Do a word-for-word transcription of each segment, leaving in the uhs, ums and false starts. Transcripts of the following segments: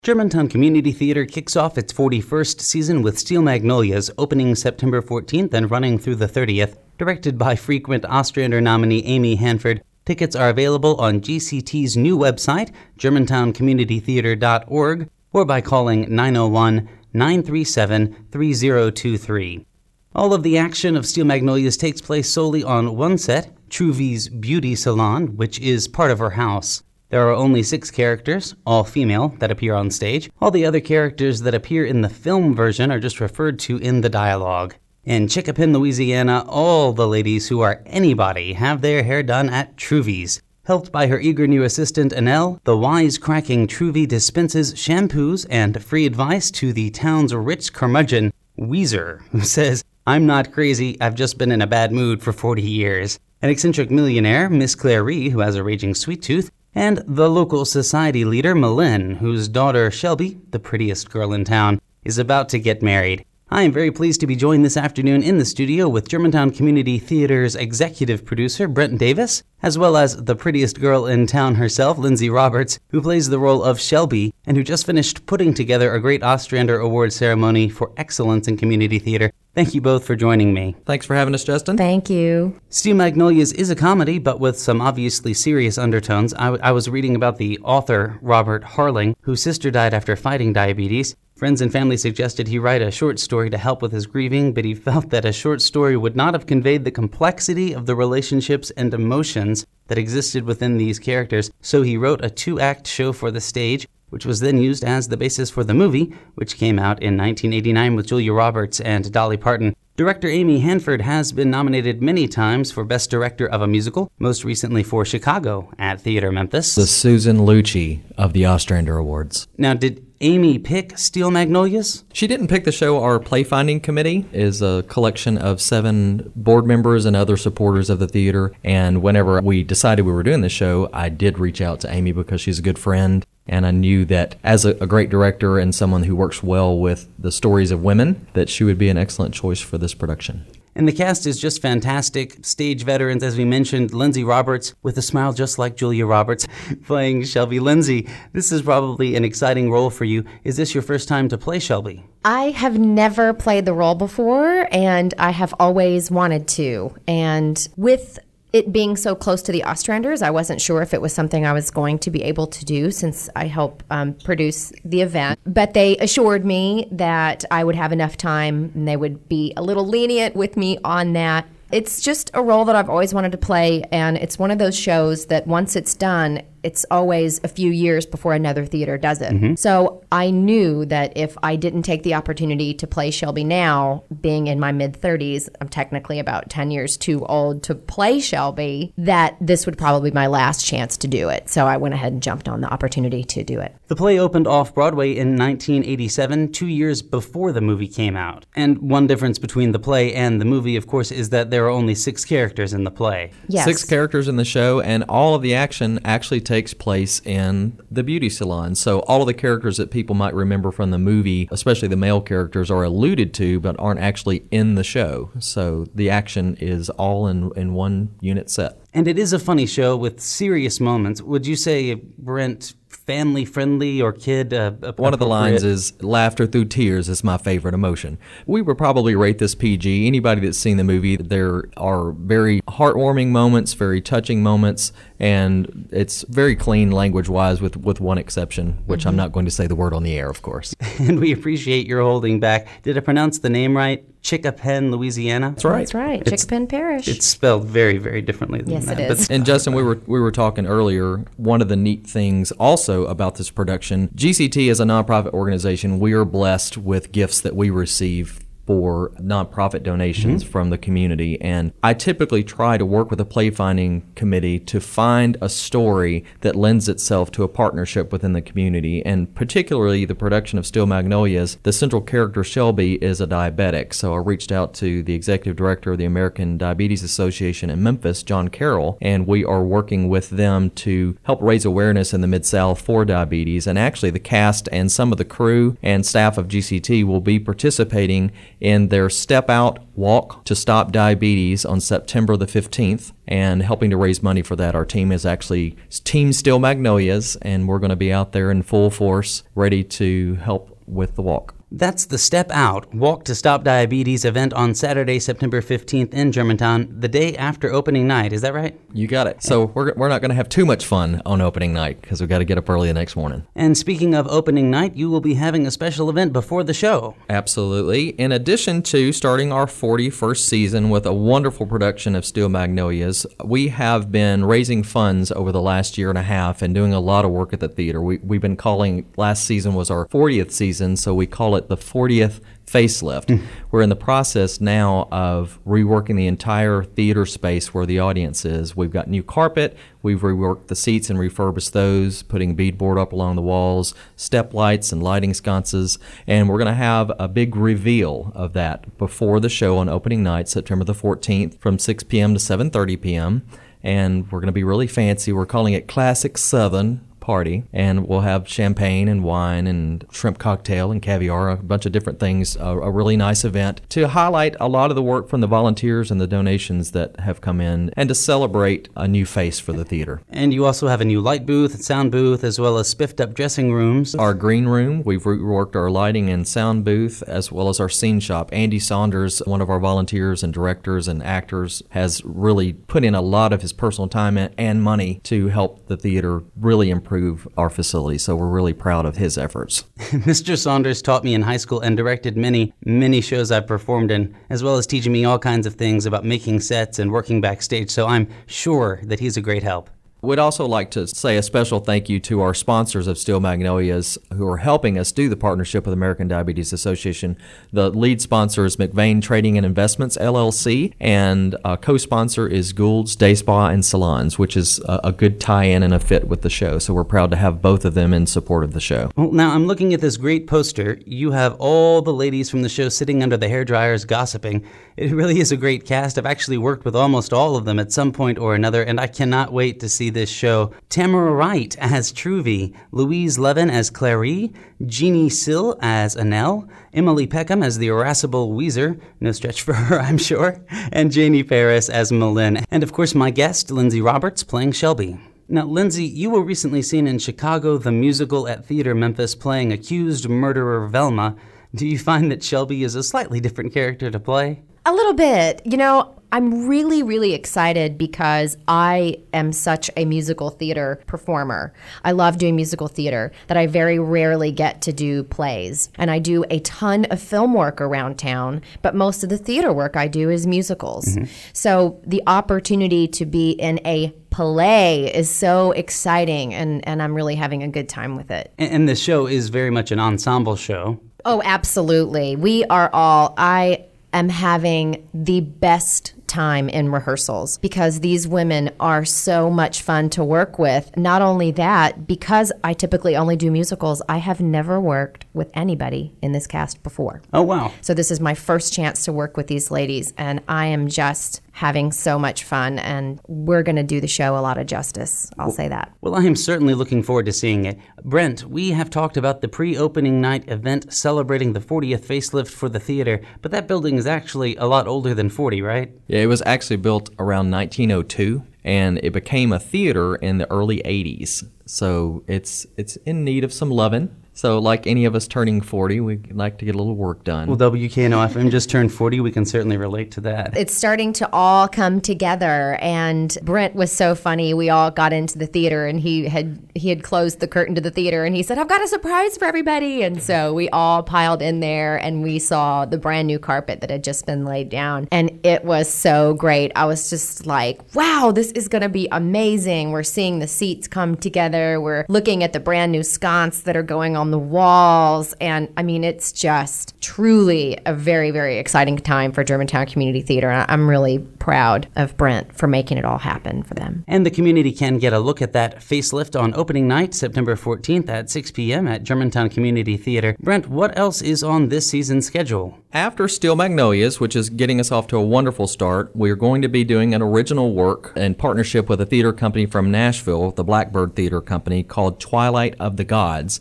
Germantown Community Theater kicks off its forty-first season with Steel Magnolias, opening September fourteenth and running through the thirtieth. Directed by frequent Ostrander nominee Amy Hanford, tickets are available on G C T's new website, germantown community theater dot org, or by calling nine oh one, nine three seven, three oh two three. All of the action of Steel Magnolias takes place solely on one set, Truvy's Beauty Salon, which is part of her house. There are only six characters, all female, that appear on stage. All the other characters that appear in the film version are just referred to in the dialogue. In Chickapin, Louisiana, all the ladies who are anybody have their hair done at Truvy's. Helped by her eager new assistant, Annelle, the wise-cracking Truvy dispenses shampoos and free advice to the town's rich curmudgeon, Weezer, who says, "I'm not crazy, I've just been in a bad mood for forty years. An eccentric millionaire, Miss Clary, who has a raging sweet tooth, and the local society leader, Malin, whose daughter, Shelby, the prettiest girl in town, is about to get married. I am very pleased to be joined this afternoon in the studio with Germantown Community Theater's executive producer, Brent Davis, as well as the prettiest girl in town herself, Lindsay Roberts, who plays the role of Shelby, and who just finished putting together a great Ostrander Award ceremony for excellence in community theater. Thank you both for joining me. Thanks for having us, Justin. Thank you. Steel Magnolias is a comedy, but with some obviously serious undertones. I, w- I was reading about the author, Robert Harling, whose sister died after fighting diabetes. Friends and family suggested he write a short story to help with his grieving, but he felt that a short story would not have conveyed the complexity of the relationships and emotions that existed within these characters, so he wrote a two-act show for the stage, which was then used as the basis for the movie, which came out in nineteen eighty-nine with Julia Roberts and Dolly Parton. Director Amy Hanford has been nominated many times for Best Director of a Musical, most recently for Chicago at Theater Memphis. The Susan Lucci of the Ostrander Awards. Now, did Amy pick Steel Magnolias? She didn't pick the show. Our Playfinding Committee is a collection of seven board members and other supporters of the theater, and whenever we decided we were doing this show, I did reach out to Amy because she's a good friend, and I knew that as a, a great director and someone who works well with the stories of women, that she would be an excellent choice for this production. And the cast is just fantastic. Stage veterans, as we mentioned, Lindsay Roberts, with a smile just like Julia Roberts, playing Shelby. Lindsay, this is probably an exciting role for you. Is this your first time to play Shelby? I have never played the role before, and I have always wanted to. And with it being so close to the Ostranders, I wasn't sure if it was something I was going to be able to do since I help um, produce the event. But they assured me that I would have enough time and they would be a little lenient with me on that. It's just a role that I've always wanted to play, and it's one of those shows that once it's done, it's always a few years before another theater does it. Mm-hmm. So I knew that if I didn't take the opportunity to play Shelby now, being in my mid-thirties, I'm technically about ten years too old to play Shelby, that this would probably be my last chance to do it. So I went ahead and jumped on the opportunity to do it. The play opened off-Broadway in nineteen eighty-seven, two years before the movie came out. And one difference between the play and the movie, of course, is that there are only six characters in the play. Yes. Six characters in the show, and all of the action actually takes place in the beauty salon. So all of the characters that people might remember from the movie, especially the male characters, are alluded to but aren't actually in the show. So the action is all in, in one unit set. And it is a funny show with serious moments. Would you say, Brent, family-friendly or kid uh, One of the lines is, laughter through tears is my favorite emotion. We would probably rate this P G. Anybody that's seen the movie, there are very heartwarming moments, very touching moments, and it's very clean language-wise with, with one exception, which mm-hmm. I'm not going to say the word on the air, of course. And we appreciate your holding back. Did I pronounce the name right? Chickapin, Louisiana? That's right. That's right. Chickapin Parish. It's spelled very, very differently than yes, that. Yes, it is. But and Justin, we were we were talking earlier, one of the neat things also about this production, G C T is a nonprofit organization. We are blessed with gifts that we receive for nonprofit donations mm-hmm. from the community. And I typically try to work with a Playfinding Committee to find a story that lends itself to a partnership within the community. And particularly the production of Steel Magnolias, the central character Shelby is a diabetic. So I reached out to the executive director of the American Diabetes Association in Memphis, John Carroll, and we are working with them to help raise awareness in the Mid-South for diabetes. And actually the cast and some of the crew and staff of G C T will be participating in their Step Out Walk to Stop Diabetes on September the fifteenth. And helping to raise money for that, our team is actually Team Steel Magnolias, and we're going to be out there in full force, ready to help with the walk. That's the Step Out, Walk to Stop Diabetes event on Saturday, September fifteenth in Germantown, the day after opening night. Is that right? You got it. So we're, we're not going to have too much fun on opening night because we've got to get up early the next morning. And speaking of opening night, you will be having a special event before the show. Absolutely. In addition to starting our forty-first season with a wonderful production of Steel Magnolias, we have been raising funds over the last year and a half and doing a lot of work at the theater. We, we've been calling, last season was our fortieth season, so we call it the fortieth facelift. Mm. We're in the process now of reworking the entire theater space where the audience is. We've got new carpet, we've reworked the seats and refurbished those, putting beadboard up along the walls, step lights and lighting sconces, and we're going to have a big reveal of that before the show on opening night, September the fourteenth, from six p.m. to seven thirty p.m., and we're going to be really fancy. We're calling it Classic Southern Party, and we'll have champagne and wine and shrimp cocktail and caviar, a bunch of different things, a, a really nice event to highlight a lot of the work from the volunteers and the donations that have come in, and to celebrate a new face for the theater. And you also have a new light booth, sound booth, as well as spiffed up dressing rooms. Our green room, we've reworked our lighting and sound booth, as well as our scene shop. Andy Saunders, one of our volunteers and directors and actors, has really put in a lot of his personal time and money to help the theater really improve our facility, so we're really proud of his efforts. Mister Saunders taught me in high school and directed many, many shows I've performed in, as well as teaching me all kinds of things about making sets and working backstage, so I'm sure that he's a great help. We'd also like to say a special thank you to our sponsors of Steel Magnolias who are helping us do the partnership with American Diabetes Association. The lead sponsor is McVeigh Trading and Investments, L L C, and a co-sponsor is Gould's Day Spa and Salons, which is a, a good tie-in and a fit with the show. So we're proud to have both of them in support of the show. Well, now I'm looking at this great poster. You have all the ladies from the show sitting under the hairdryers gossiping. It really is a great cast. I've actually worked with almost all of them at some point or another, and I cannot wait to see this show. Tamara Wright as Truvy, Louise Levin as Clary, Jeannie Sill as Annelle, Emily Peckham as the irascible Weezer, no stretch for her, I'm sure, and Janie Ferris as Malin, and of course my guest, Lindsay Roberts, playing Shelby. Now, Lindsay, you were recently seen in Chicago the Musical at Theater Memphis playing accused murderer Velma. Do you find that Shelby is a slightly different character to play? A little bit. You know, I'm really, really excited because I am such a musical theater performer. I love doing musical theater that I very rarely get to do plays. And I do a ton of film work around town, but most of the theater work I do is musicals. Mm-hmm. So the opportunity to be in a play is so exciting, and, and I'm really having a good time with it. And, and the show is very much an ensemble show. Oh, absolutely. We are all... I am having the best time in rehearsals because these women are so much fun to work with. Not only that, because I typically only do musicals, I have never worked with anybody in this cast before. Oh, wow. So this is my first chance to work with these ladies, and I am just having so much fun, and we're going to do the show a lot of justice. I'll well, say that. Well, I am certainly looking forward to seeing it. Brent, we have talked about the pre-opening night event celebrating the fortieth facelift for the theater, but that building is actually a lot older than forty, right? Yeah, it was actually built around nineteen oh two, and it became a theater in the early eighties. So it's it's in need of some loving. So like any of us turning forty, we'd like to get a little work done. Well, W K N O F M just turned forty. We can certainly relate to that. It's starting to all come together, and Brent was so funny. We all got into the theater, and he had he had closed the curtain to the theater, and he said, "I've got a surprise for everybody." And so we all piled in there, and we saw the brand new carpet that had just been laid down, and it was so great. I was just like, wow, this is going to be amazing. We're seeing the seats come together. We're looking at the brand new sconce that are going on the walls, and I mean, it's just truly a very, very exciting time for Germantown Community Theater. I'm really proud of Brent for making it all happen for them. And the community can get a look at that facelift on opening night, September fourteenth at six p.m. at Germantown Community Theater. Brent, what else is on this season's schedule? After Steel Magnolias, which is getting us off to a wonderful start, we are going to be doing an original work in partnership with a theater company from Nashville, the Blackbird Theater Company, called Twilight of the Gods. And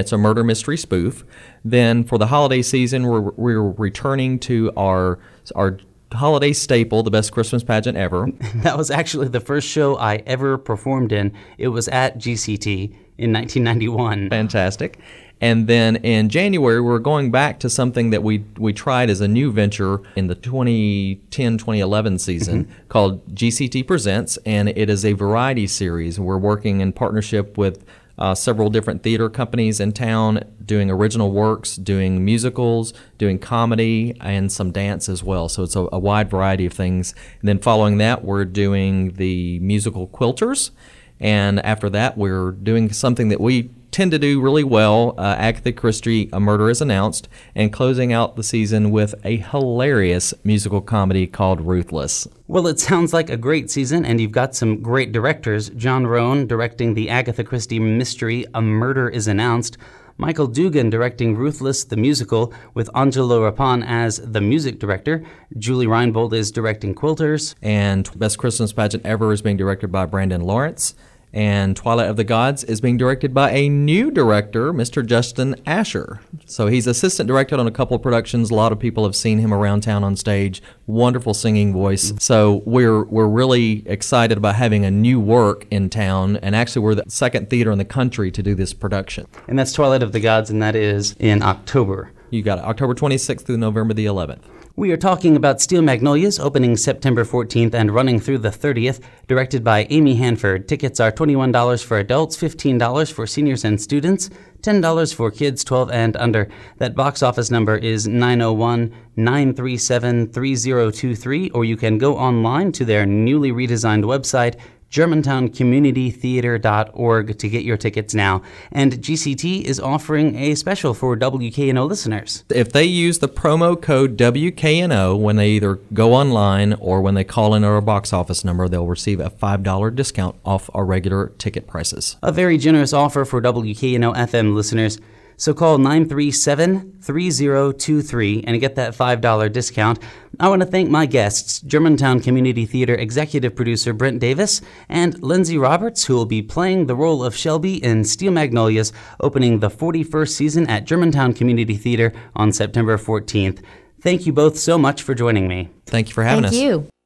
it's a murder mystery spoof. Then for the holiday season, we're, we're returning to our our holiday staple, the best Christmas pageant ever. That was actually the first show I ever performed in. It was at G C T in nineteen ninety-one. Fantastic. And then in January, we're going back to something that we we tried as a new venture in the twenty ten twenty eleven season mm-hmm. called G C T Presents, and it is a variety series. We're working in partnership with uh, several different theater companies in town, doing original works, doing musicals, doing comedy, and some dance as well. So it's a, a wide variety of things. And then following that, we're doing the musical Quilters. And after that, we're doing something that we tend to do really well, uh, Agatha Christie, A Murder is Announced, and closing out the season with a hilarious musical comedy called Ruthless. Well, it sounds like a great season, and you've got some great directors. John Roan directing the Agatha Christie mystery, A Murder is Announced. Michael Dugan directing Ruthless, the musical, with Angelo Rappan as the music director. Julie Reinbold is directing Quilters. And Best Christmas Pageant Ever is being directed by Brandon Lawrence. And Twilight of the Gods is being directed by a new director, Mister Justin Asher. So he's assistant directed on a couple of productions. A lot of people have seen him around town on stage. Wonderful singing voice. So we're we're really excited about having a new work in town. And actually, we're the second theater in the country to do this production. And that's Twilight of the Gods, and that is in October. You got it. October twenty-sixth through November the eleventh. We are talking about Steel Magnolias, opening September fourteenth and running through the thirtieth, directed by Amy Hanford. Tickets are twenty-one dollars for adults, fifteen dollars for seniors and students, ten dollars for kids twelve and under. That box office number is nine oh one, nine three seven, three oh two three, or you can go online to their newly redesigned website, germantown community theater dot org, to get your tickets now. And G C T is offering a special for W K N O listeners. If they use the promo code W K N O when they either go online or when they call in our box office number, they'll receive a five dollars discount off our regular ticket prices. A very generous offer for W K N O F M listeners. So call nine three seven, three oh two three and get that five dollars discount. I want to thank my guests, Germantown Community Theater executive producer Brent Davis and Lindsay Roberts, who will be playing the role of Shelby in Steel Magnolias, opening the forty-first season at Germantown Community Theater on September fourteenth. Thank you both so much for joining me. Thank you for having Thank us. Thank you.